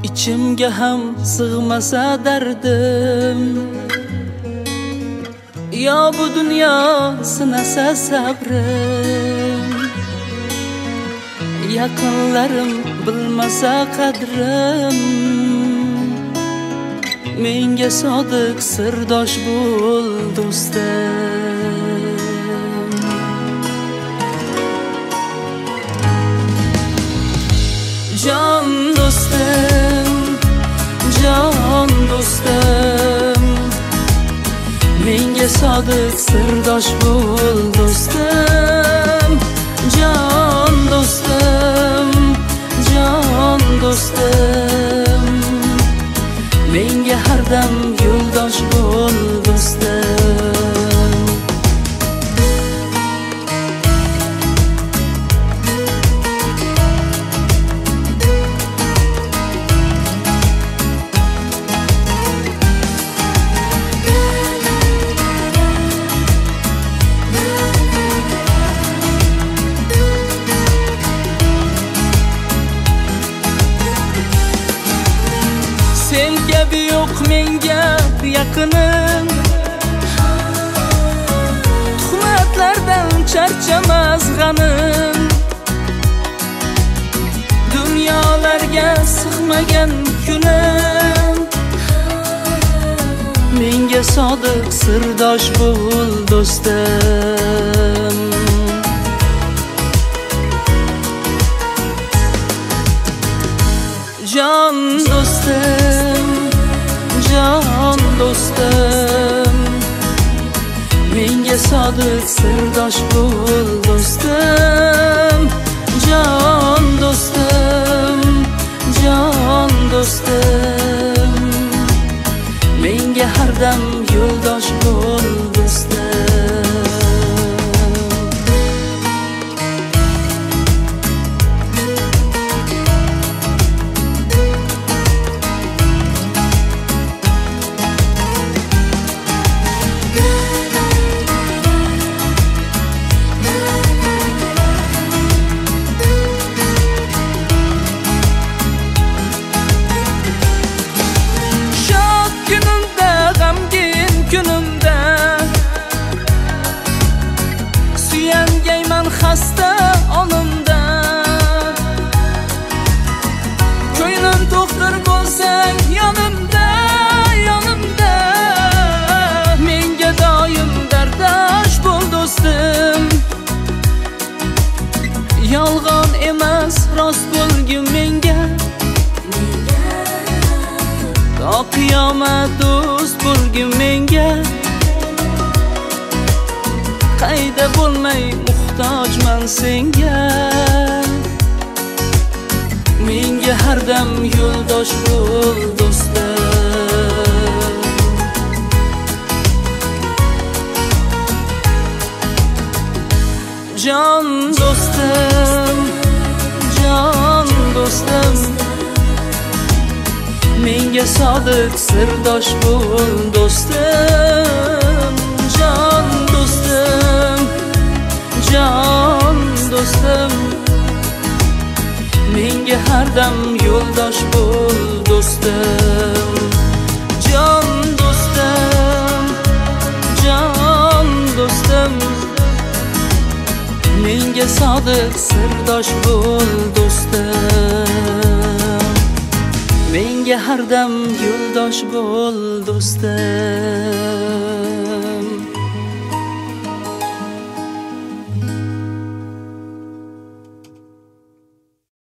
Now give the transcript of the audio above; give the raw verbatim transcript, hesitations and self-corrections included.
ichimga ham sig'masa dardim. Yo bu dunyo sinasa sabrim, yaqinlarim bilmasa qadrim. Menga sodiq sirdosh bo'l do'stim. Jon do'stim, jon do'stim, menga sodiq sirdosh bo'l do'stim. Jon do'stim, jon do'stim, menga har dam yo'ldosh bo'l do'stim. Sen kabi yo'q menga yaqinim, tuhmatlardan charchamas g'anim. Dunyolarga sig'magan kunim, menga sodiq sirdosh bo'l do'stim. Jon do'stim, jon do'stim, menga sodiq sirdosh bo'l do'stim. Jon do'stim, jon do'stim, menga har dam yo'ldosh bo'l do'stim. Xasta onimda, ko'nglim to'xtir bo'lsang yonimda, yonimda. Menga doim dardosh bo'l do'stim. Yolg'on emas rost bo'lgin menga, to qiyomat do'st bo'lgin menga. Qayda bo'lmay muhtojman senga, menga har dam yo'ldosh bo'l do'stim. Jon do'stim, jon do'stim, menga sodiq sirdosh bo'l do'stim. Jon do'stim, jon do'stim, menga har dam yo'ldosh bo'l do'stim. Jon do'stim, jon do'stim, menga sodiq sirdosh bo'l do'stim. Menga har dam yo'ldosh bo'l do'stim.